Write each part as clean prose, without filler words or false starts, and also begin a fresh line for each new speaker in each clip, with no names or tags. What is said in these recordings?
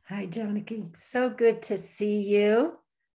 Hi, Janaki. So good to see you.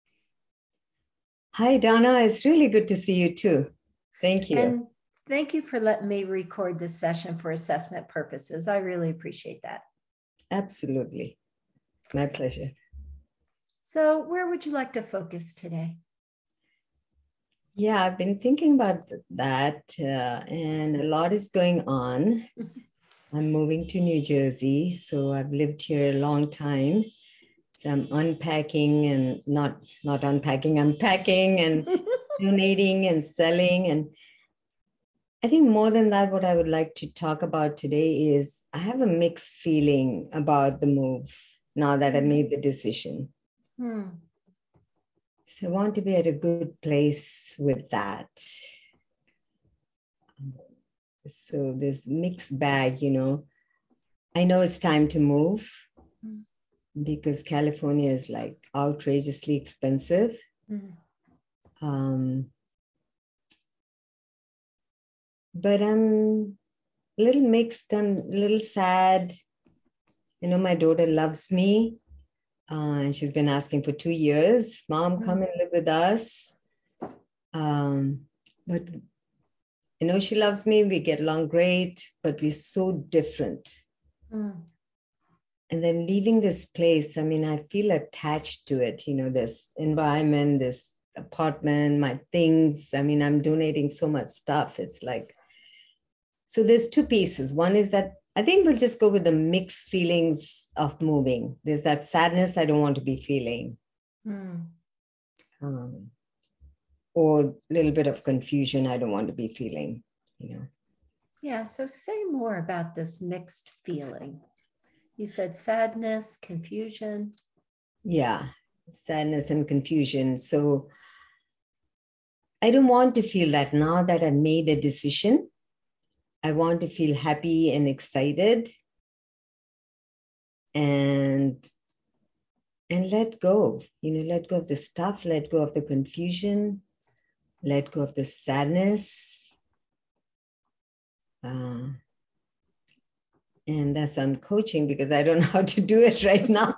Hi, Donna. It's really good to see you too. Thank you.
And thank you for letting me record this session for assessment purposes. I really appreciate that.
Absolutely. My pleasure.
So, where would you like to focus today?
Yeah, I've been thinking about that, and a lot is going on. I'm moving to New Jersey, so I've lived here a long time. So I'm unpacking and not unpacking, I'm packing and donating and selling. And I think more than that, what I would like to talk about today is I have a mixed feeling about the move now that I made the decision.
Hmm.
So I want to be at a good place with that. So this mixed bag, I know it's time to move because California is like outrageously expensive. Um, but I'm a little mixed. I'm a little sad. My daughter loves me. And she's been asking for 2 years, Mom, come and live with us. But she loves me. We get along great, but we're so different. And then leaving this place, I mean, I feel attached to it, this environment, this apartment, my things. I mean, I'm donating so much stuff. It's like, so there's two pieces. One is that I think we'll just go with the mixed feelings of moving. There's that sadness I don't want to be feeling. Or a little bit of confusion I don't want to be feeling.
Yeah, so say more about this mixed feeling. You said sadness, confusion.
Yeah, sadness and confusion. So I don't want to feel that now that I made a decision. I want to feel happy and excited and let go, let go of the stuff, let go of the confusion, let go of the sadness. And that's why I'm coaching, because I don't know how to do it right now.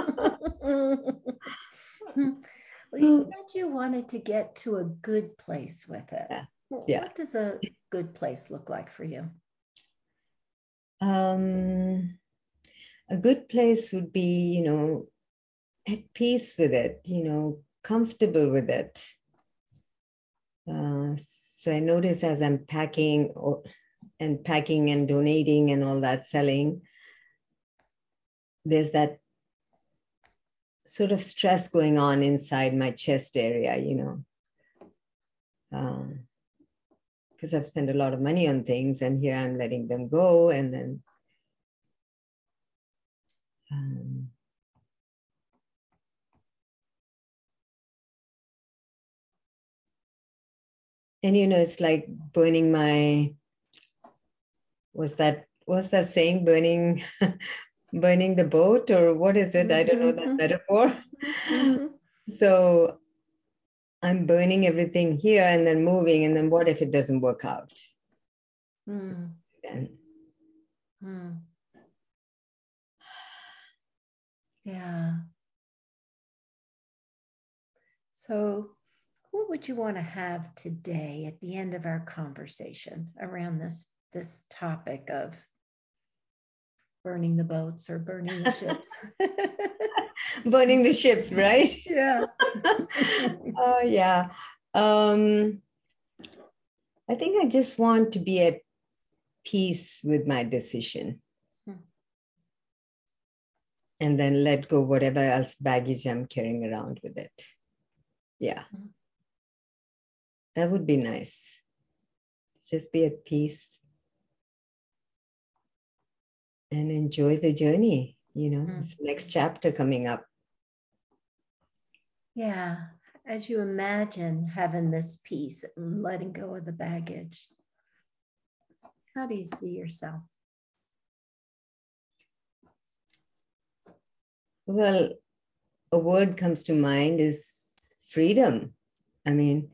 Well, you said you wanted to get to a good place with it.
Yeah.
What does a good place look like for you?
A good place would be, at peace with it, comfortable with it. So I notice as I'm packing and donating and all that, selling, there's that sort of stress going on inside my chest area, because I've spent a lot of money on things, and here I'm letting them go, and then and it's like burning my, was that saying, burning burning the boat, or what is it? I don't know that metaphor. So I'm burning everything here and then moving, and then what if it doesn't work out? Then
Yeah. So what would you want to have today at the end of our conversation around this topic of burning the boats or burning the ships?
Burning the ship, right?
Yeah.
Oh, yeah. I think I just want to be at peace with my decision. And then let go whatever else baggage I'm carrying around with it. Yeah. That would be nice. Just be at peace and enjoy the journey. It's the next chapter coming up.
Yeah. As you imagine having this peace and letting go of the baggage, how do you see yourself?
Well, a word comes to mind is freedom. I mean,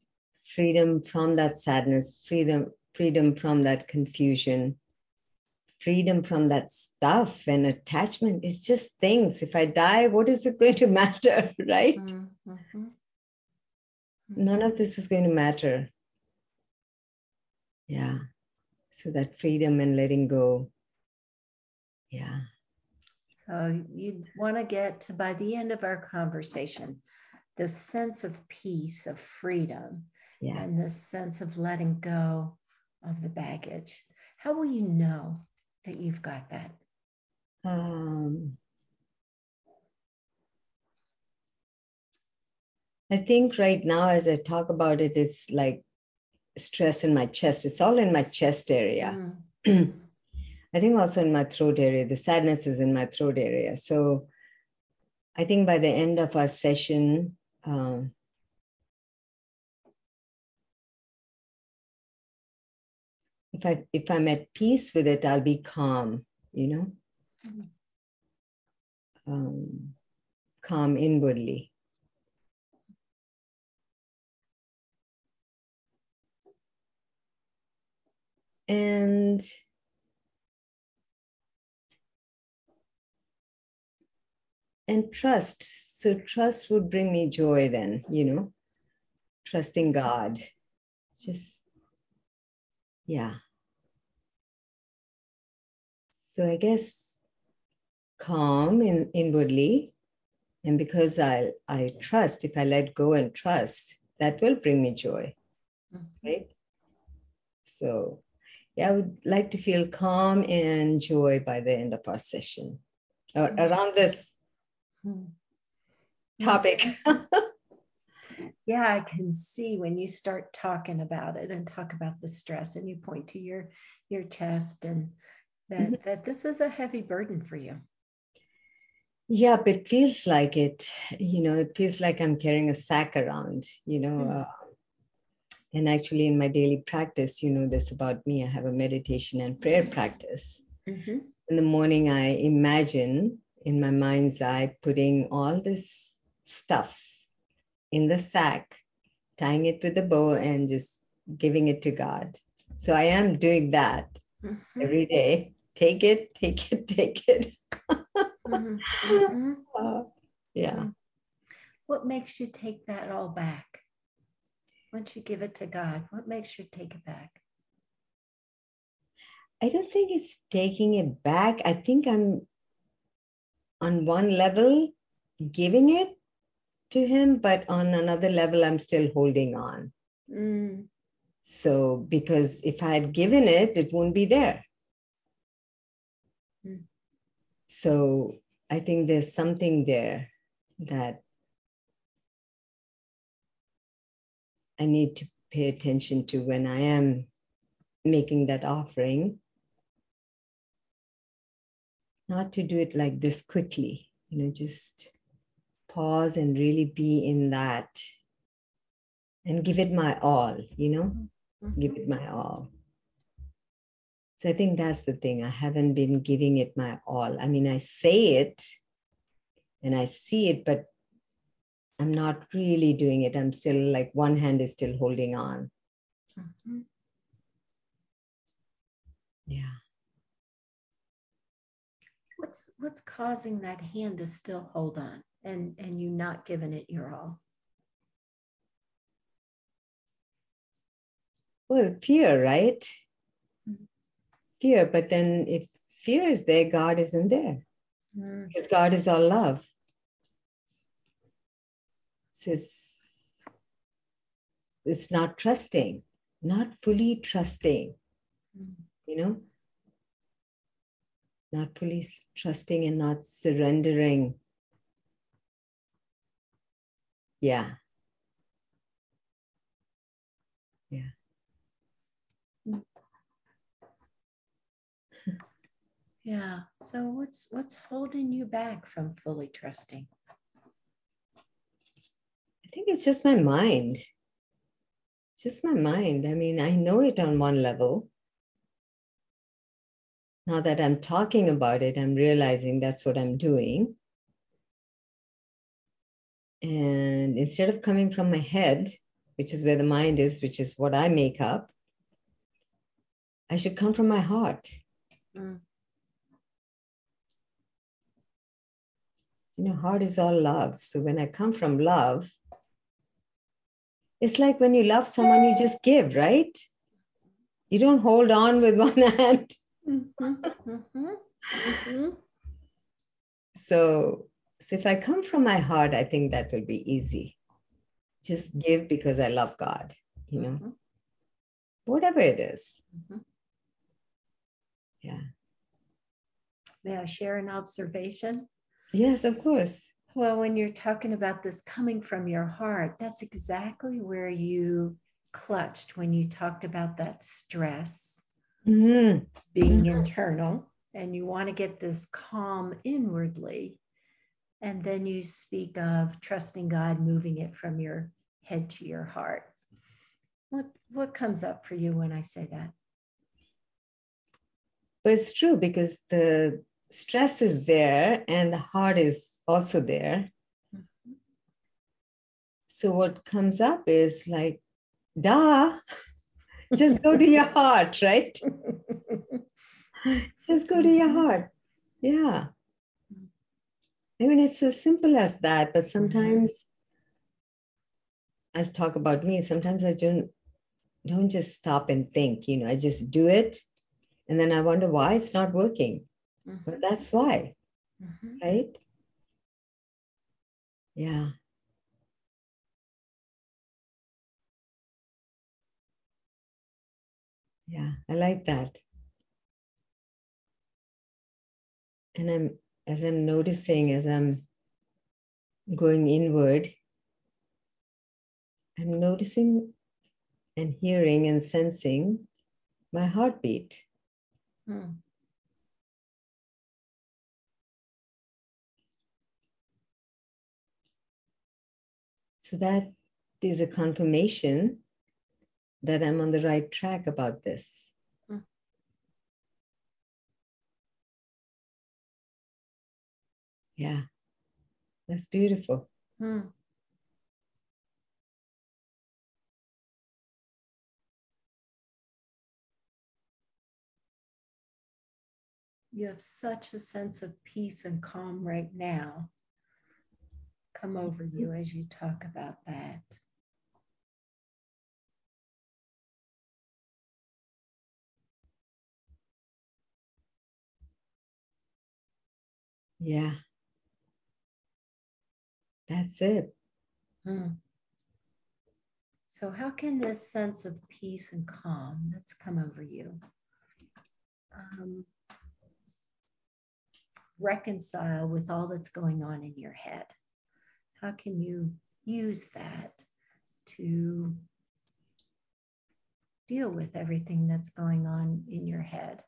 freedom from that sadness, freedom from that confusion, freedom from that stuff and attachment. It's just things. If I die, what is it going to matter, right?
Mm-hmm.
None of this is going to matter. Yeah. So that freedom and letting go. Yeah.
So you want to get to, by the end of our conversation, this sense of peace, of freedom,
Yeah.
and this sense of letting go of the baggage. How will you know that you've got that?
I think right now, as I talk about it, it's like stress in my chest. It's all in my chest area. I think also in my throat area. The sadness is in my throat area. So I think by the end of our session, if I'm at peace with it, I'll be calm, calm inwardly. And trust. So trust would bring me joy then, trusting God. Just, yeah. So I guess calm inwardly. And because I trust, if I let go and trust, that will bring me joy, right? So yeah, I would like to feel calm and joy by the end of our session around this topic.
Yeah, I can see when you start talking about it and talk about the stress and you point to your chest and that this is a heavy burden for you.
Yeah, but it feels like it, it feels like I'm carrying a sack around, and actually in my daily practice, this about me, I have a meditation and prayer practice. In the morning, I imagine in my mind's eye putting all this stuff in the sack, tying it with a bow and just giving it to God. So I am doing that every day. Take it, take it, take it. Yeah.
What makes you take that all back? Once you give it to God, what makes you take it back?
I don't think it's taking it back. I think I'm on one level giving it to him, but on another level, I'm still holding on. So, because if I had given it, it wouldn't be there. So I think there's something there that I need to pay attention to when I am making that offering. Not to do it like this quickly, just pause and really be in that and give it my all, give it my all. So I think that's the thing. I haven't been giving it my all. I mean, I say it and I see it, but I'm not really doing it. I'm still like one hand is still holding on. Yeah.
What's causing that hand to still hold on and you not giving it your all?
Well, fear, right? Fear, but then if fear is there, God isn't there. Because God is all love. So it's not trusting, not fully trusting, not fully trusting and not surrendering. Yeah. Yeah.
Yeah. So what's holding you back from fully trusting?
I think it's just my mind. Just my mind. I mean, I know it on one level. Now that I'm talking about it, I'm realizing that's what I'm doing. And instead of coming from my head, which is where the mind is, which is what I make up, I should come from my heart. Heart is all love. So when I come from love, it's like when you love someone, you just give, right? You don't hold on with one hand. So if I come from my heart, I think that will be easy. Just give because I love God, whatever it is. Yeah.
May I share an observation?
Yes, of course.
Well, when you're talking about this coming from your heart, that's exactly where you clutched when you talked about that stress being internal, and you want to get this calm inwardly. And then you speak of trusting God, moving it from your head to your heart. What comes up for you when I say that?
But it's true, because the stress is there and the heart is also there. So what comes up is like, duh, just go to your heart, right? Just go to your heart. Yeah. I mean, it's as simple as that, but sometimes I'll talk about me. Sometimes I don't just stop and think, I just do it. And then I wonder why it's not working. But that's why, right? Yeah. Yeah, I like that. And as I'm noticing, as I'm going inward, I'm noticing and hearing and sensing my heartbeat. So that is a confirmation that I'm on the right track about this. Yeah, that's beautiful.
You have such a sense of peace and calm right now come over you as you talk about that.
Yeah, that's it.
So how can this sense of peace and calm that's come over you reconcile with all that's going on in your head? How can you use that to deal with everything that's going on in your head?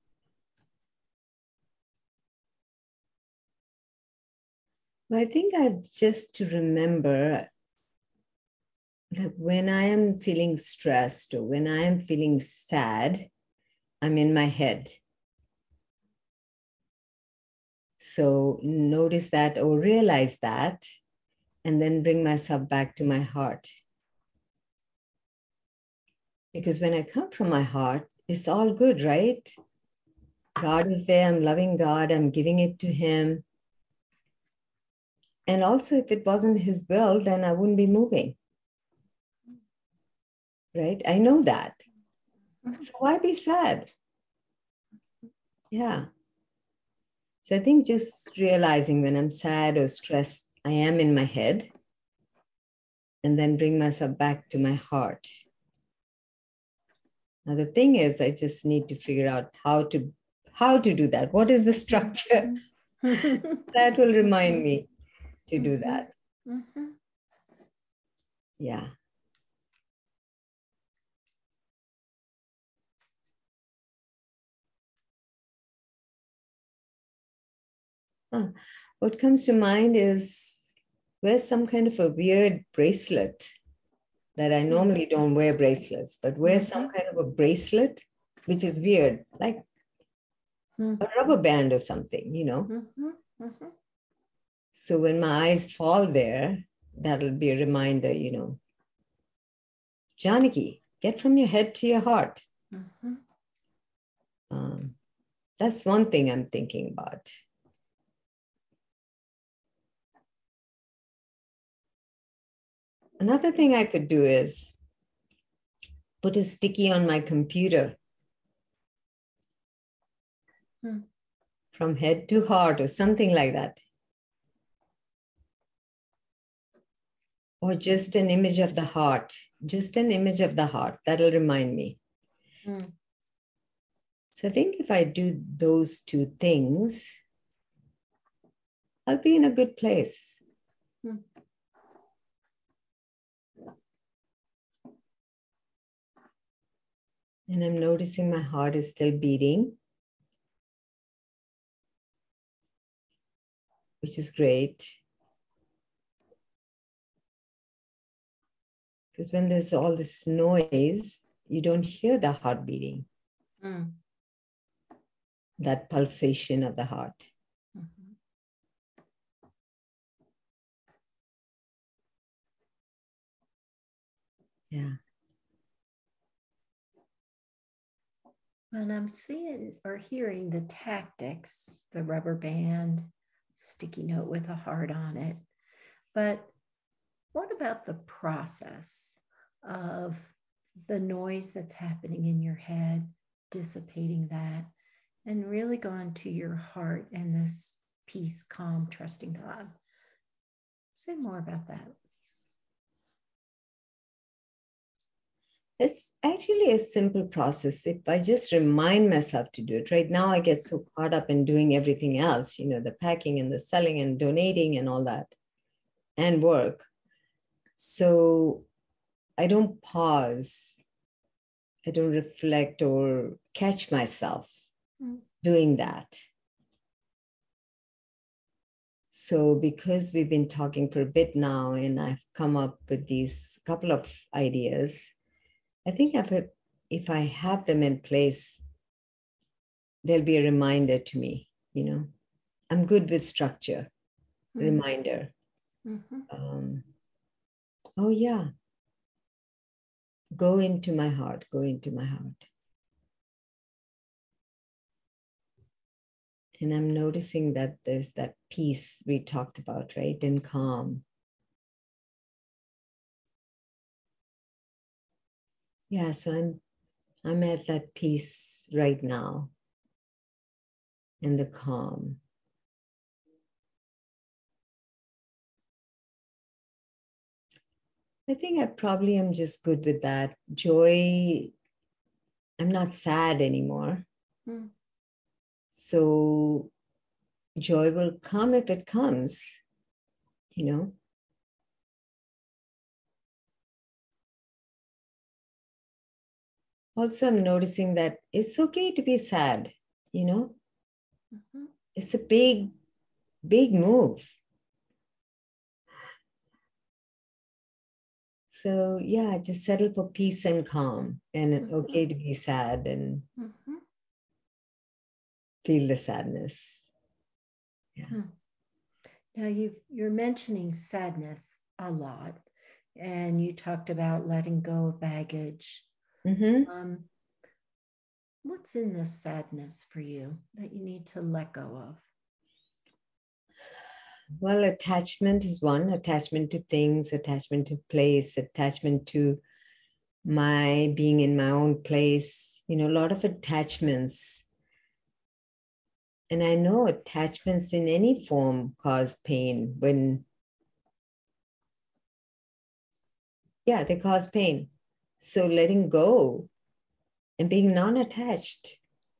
Well, I think I've just to remember that when I am feeling stressed or when I am feeling sad, I'm in my head. So notice that or realize that, and then bring myself back to my heart. Because when I come from my heart, it's all good, right? God is there. I'm loving God. I'm giving it to Him. And also, if it wasn't His will, then I wouldn't be moving. Right? I know that. So why be sad? Yeah. So I think just realizing when I'm sad or stressed, I am in my head, and then bring myself back to my heart. Now the thing is, I just need to figure out how to do that. What is the structure? That will remind me to do that. Yeah. What comes to mind is wear some kind of a weird bracelet that I normally don't wear bracelets, but wear some kind of a bracelet, which is weird, like a rubber band or something. So when my eyes fall there, that'll be a reminder, Janaki, get from your head to your heart. That's one thing I'm thinking about. Another thing I could do is put a sticky on my computer from head to heart or something like that. Or just an image of the heart, just an image of the heart. That'll remind me. So I think if I do those two things, I'll be in a good place. And I'm noticing my heart is still beating, which is great. Because when there's all this noise, you don't hear the heart beating, that pulsation of the heart. Yeah.
When I'm seeing or hearing the tactics, the rubber band, sticky note with a heart on it, but what about the process of the noise that's happening in your head, dissipating that, and really going to your heart and this peace, calm, trusting God? Say more about that.
It's actually a simple process. If I just remind myself to do it. Right now, I get so caught up in doing everything else, the packing and the selling and donating and all that, and work. So I don't pause. I don't reflect or catch myself doing that. So because we've been talking for a bit now and I've come up with these couple of ideas, I think if I have them in place, there'll be a reminder to me, I'm good with structure, reminder. Oh yeah, go into my heart, go into my heart. And I'm noticing that there's that peace we talked about, right? And calm. Yeah, so I'm at that peace right now and the calm. I think I probably am just good with that. Joy, I'm not sad anymore. So joy will come if it comes, Also, I'm noticing that it's okay to be sad, It's a big, big move. So yeah, just settle for peace and calm, and okay to be sad and feel the sadness. Yeah.
Now you're mentioning sadness a lot, and you talked about letting go of baggage. What's in this sadness for you that you need to let go of?
Well, attachment is one, attachment to things, attachment to place, attachment to my being in my own place, a lot of attachments. And I know attachments in any form cause pain they cause pain. So letting go and being non-attached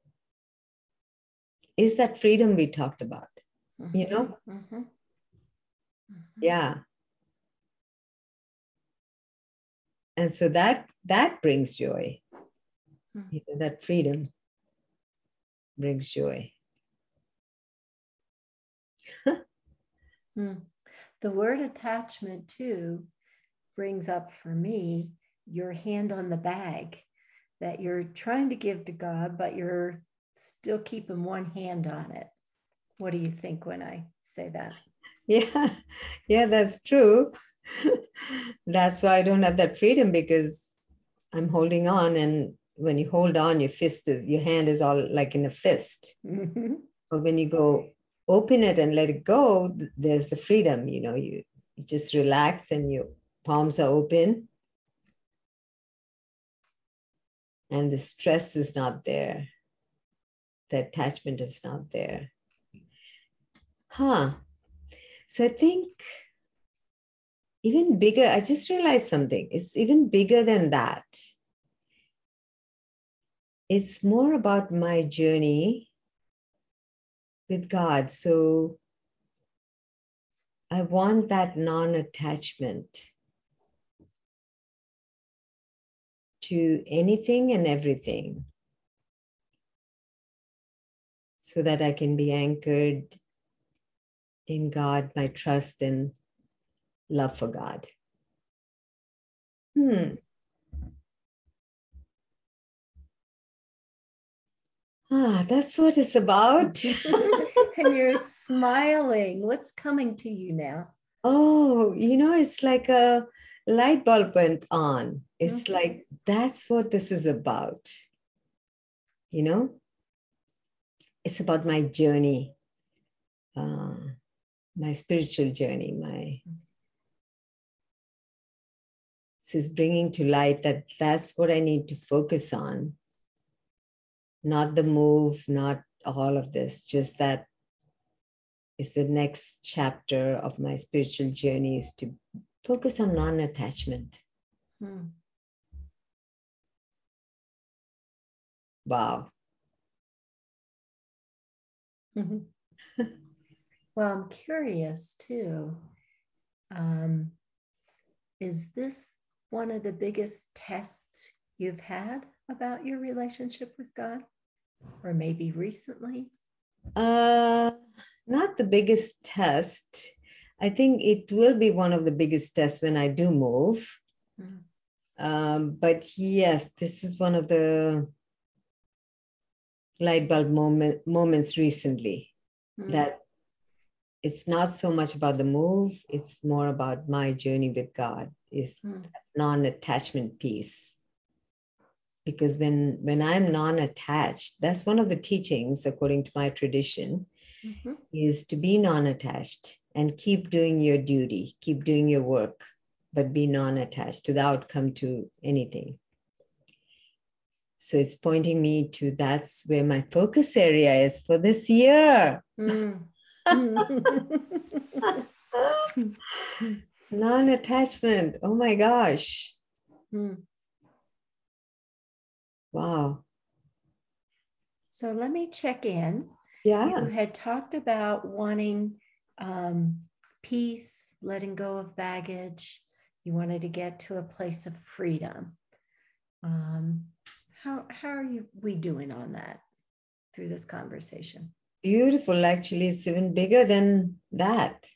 is that freedom we talked about, Yeah. And so that brings joy. That freedom brings joy.
The word attachment too brings up for me your hand on the bag that you're trying to give to God, but you're still keeping one hand on it. What do you think when I say that?
Yeah, that's true. That's why I don't have that freedom, because I'm holding on, and when you hold on, your hand is all like in a fist. But when you go open it and let it go, there's the freedom, you just relax and you palms are open, and the stress is not there. The attachment is not there. So I think even bigger, I just realized something. It's even bigger than that. It's more about my journey with God. So I want that non-attachment to anything and everything so that I can be anchored in God, my trust and love for God. That's what it's about.
And you're smiling. What's coming to you now?
Oh, it's like a light bulb went on. It's like, that's what this is about. It's about my journey, my spiritual journey, so it's bringing to light that that's what I need to focus on. Not the move, not all of this, just that is the next chapter of my spiritual journey, is to focus on non-attachment. Wow.
Well, I'm curious too. Is this one of the biggest tests you've had about your relationship with God? Or maybe recently?
Not the biggest test. I think it will be one of the biggest tests when I do move. But yes, this is one of the light bulb moments recently, that it's not so much about the move, it's more about my journey with God, is non-attachment piece. Because when I'm non-attached, that's one of the teachings, according to my tradition, is to be non-attached and keep doing your duty, keep doing your work, but be non-attached to the outcome, to anything. So it's pointing me to that's where my focus area is for this year. Non-attachment. Oh my gosh. Wow.
So let me check in.
Yeah.
You had talked about wanting peace, letting go of baggage. You wanted to get to a place of freedom. How are we doing on that through this conversation?
Beautiful. Actually, it's even bigger than that.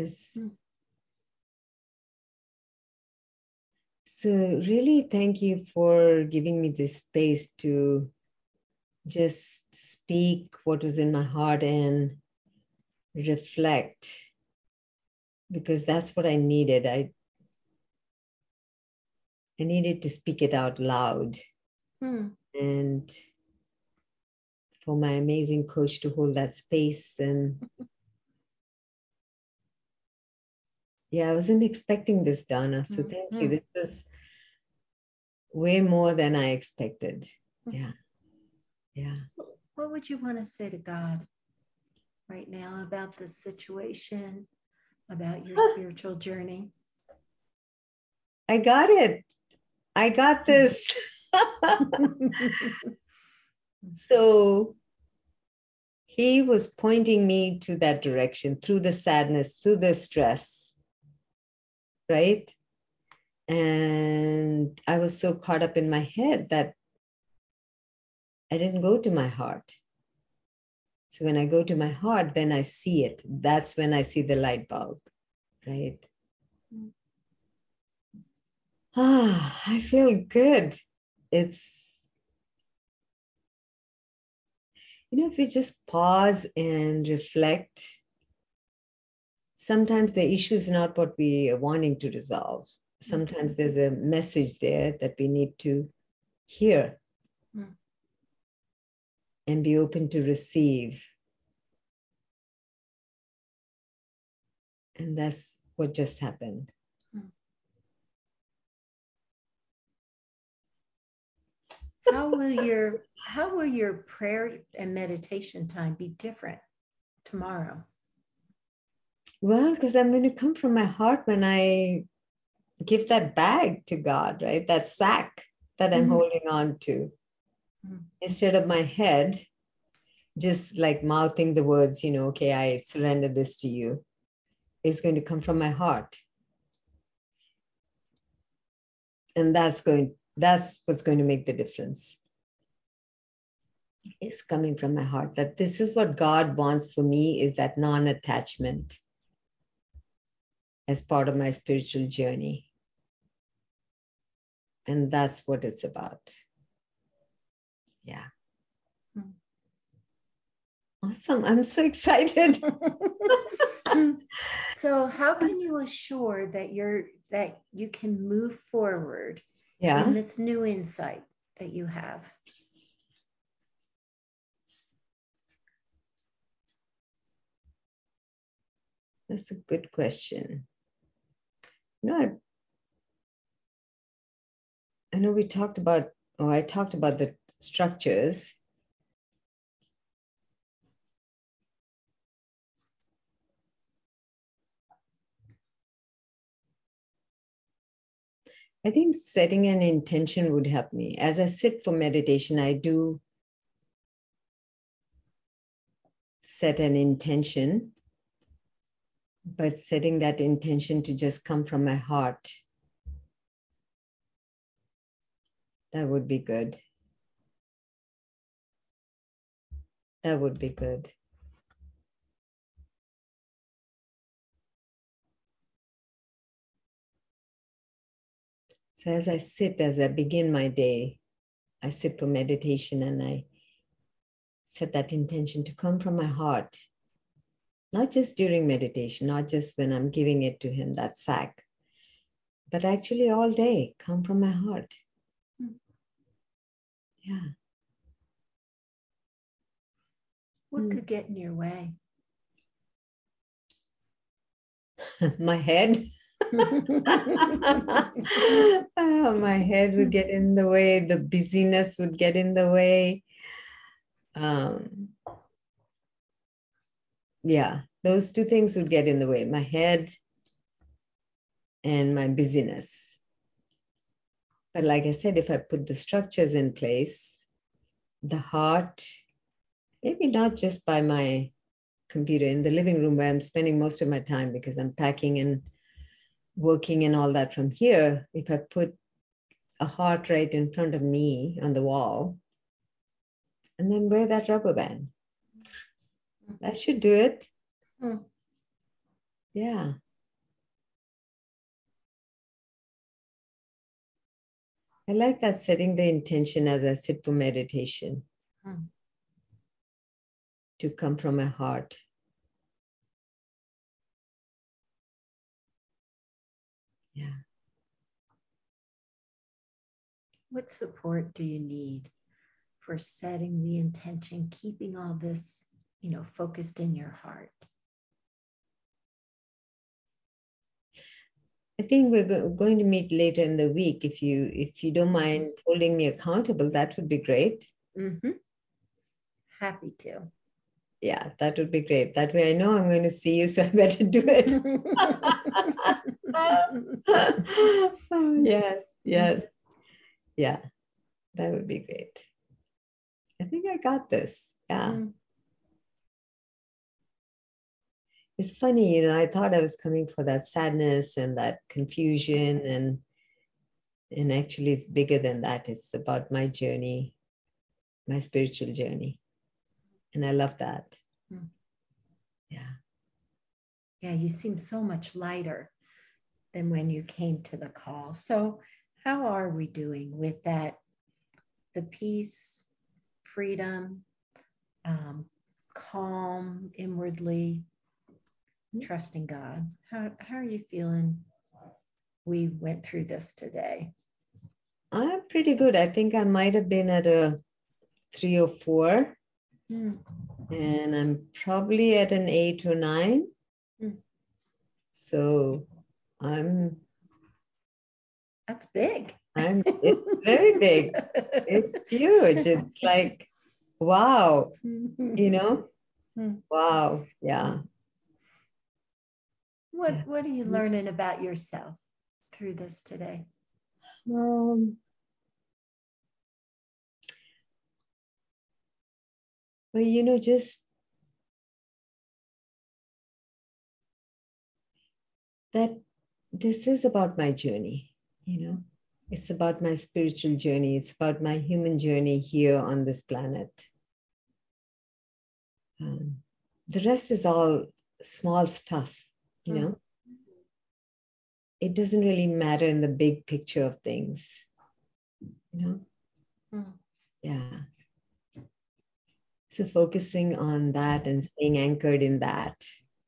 So really, thank you for giving me this space to just speak what was in my heart and reflect, because that's what I needed. I needed to speak it out loud. And for my amazing coach to hold that space. And yeah, I wasn't expecting this, Donna. So thank you. This is way more than I expected. Yeah.
What would you want to say to God right now about the situation, about your spiritual journey?
I got it. I got this. So he was pointing me to that direction through the sadness, through the stress, right? And I was so caught up in my head that I didn't go to my heart. So when I go to my heart, then I see it. That's when I see the light bulb, right? I feel good. It's, if we just pause and reflect, sometimes the issue is not what we are wanting to resolve. Sometimes there's a message there that we need to hear and be open to receive. And that's what just happened.
how will your prayer and meditation time be different tomorrow?
Well, because I'm going to come from my heart when I give that bag to God, right? That sack that I'm holding on to. Instead of my head, just like mouthing the words, okay, I surrender this to you, is going to come from my heart. And that's what's going to make the difference. It's coming from my heart that this is what God wants for me, is that non-attachment as part of my spiritual journey. And that's what it's about. Yeah. Awesome. I'm so excited.
So how can you assure that you can move forward
Yeah.
in this new insight that you have?
That's a good question. I know I talked about the structures. I think setting an intention would help me. As I sit for meditation, I do set an intention, but setting that intention to just come from my heart, that would be good. That would be good. So as I begin my day, I sit for meditation and I set that intention to come from my heart, not just during meditation, not just when I'm giving it to him, that sack, but actually all day, come from my heart. Yeah.
What could get in your way?
My head. My head would get in the way. The busyness would get in the way. Yeah, those two things would get in the way. My head and my busyness. But like I said, if I put the structures in place, the heart, maybe not just by my computer in the living room where I'm spending most of my time because I'm packing and working and all that from here, if I put a heart right in front of me on the wall, and then wear that rubber band. That should do it. Yeah. I like that, setting the intention as I sit for meditation to come from my heart. Yeah.
What support do you need for setting the intention, keeping all this, focused in your heart?
I think we're going to meet later in the week. If you don't mind holding me accountable, that would be great.
Happy to.
Yeah, that would be great. That way I know I'm going to see you, so I better do it. Yes. Yeah, that would be great. I think I got this. Yeah. It's funny, I thought I was coming for that sadness and that confusion, and actually it's bigger than that. It's about my journey, my spiritual journey. And I love that. Yeah.
Yeah, you seem so much lighter than when you came to the call. So how are we doing with that? The peace, freedom, calm inwardly, trusting God. How are you feeling? We went through this today.
I'm pretty good. I think I might have been at a 3 or 4. And I'm probably at an 8 or 9. So
that's big.
It's very big. It's huge. It's like, wow, wow. Yeah.
What are you learning about yourself through this today?
Um, well, just that this is about my journey, It's about my spiritual journey. It's about my human journey here on this planet. The rest is all small stuff, It doesn't really matter in the big picture of things, Yeah. So focusing on that and staying anchored in that.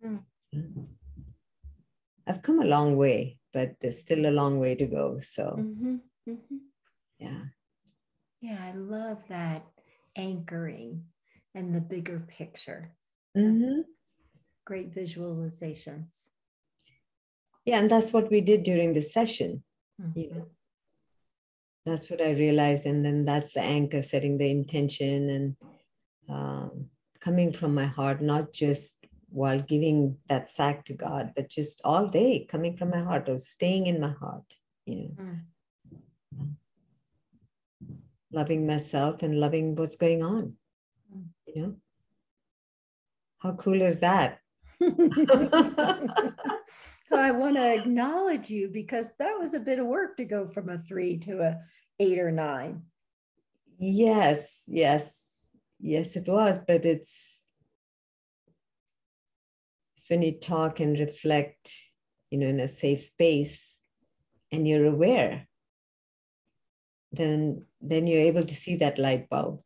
I've come a long way, but there's still a long way to go. So, yeah.
Yeah, I love that anchoring and the bigger picture. Great visualizations.
Yeah, and that's what we did during the session. That's what I realized. And then that's the anchor, setting the intention and coming from my heart, not just while giving that sack to God, but just all day coming from my heart or staying in my heart, Loving myself and loving what's going on, How cool is that?
I want to acknowledge you because that was a bit of work to go from a 3 to a 8 or 9.
Yes, it was, but it's when you talk and reflect, in a safe space and you're aware, then you're able to see that light bulb.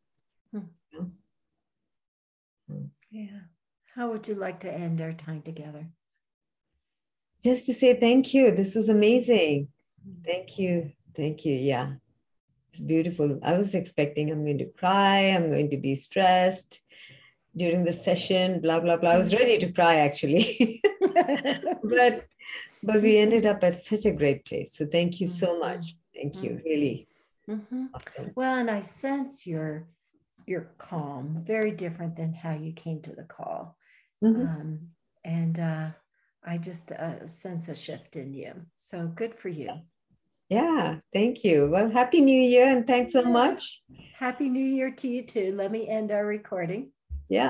Yeah. How would you like to end our time together?
Just to say thank you. This was amazing. Thank you. Yeah. It's beautiful. I was expecting I'm going to cry, I'm going to be stressed during the session, blah, blah, blah. I was ready to cry actually. but we ended up at such a great place. So thank you so much. Thank you. Really. Awesome.
Well, and I sense your calm, very different than how you came to the call. And I just sense a shift in you. So good for you.
Yeah, thank you. Well, Happy New Year and thanks so much.
Happy New Year to you too. Let me end our recording.